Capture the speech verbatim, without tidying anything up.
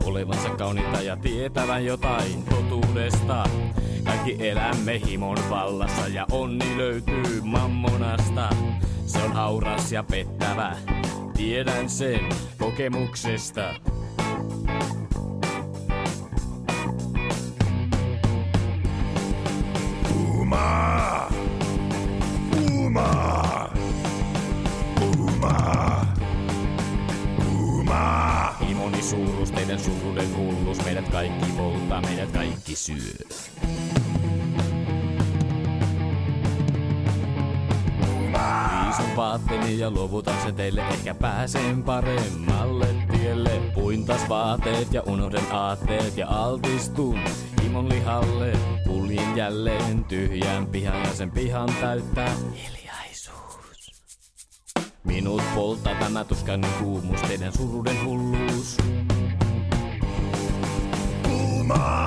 olevansa kauniita ja tietävän jotain totuudesta. Kaikki elämme himon vallassa ja onni löytyy mammonasta. Se on hauras ja pettävä, tiedän sen kokemuksesta. Puhumaa! Puhumaa! Puhumaa! Puhumaa! Himoni suuruus, teidän suuruuden hulluus, meidät kaikki polttaa, meidät kaikki syö. Liisun vaatteeni ja luovutan sen teille, ehkä pääsen paremmalle tielle. Puin taas vaateet ja unohden aatteet ja altistun himon lihalle. Kuljin jälleen tyhjän pihan ja sen pihan täyttää hiljaisuus. Minut polttaa tämä tuskainen kuumuus, teidän suruden hulluus. Puhumaa!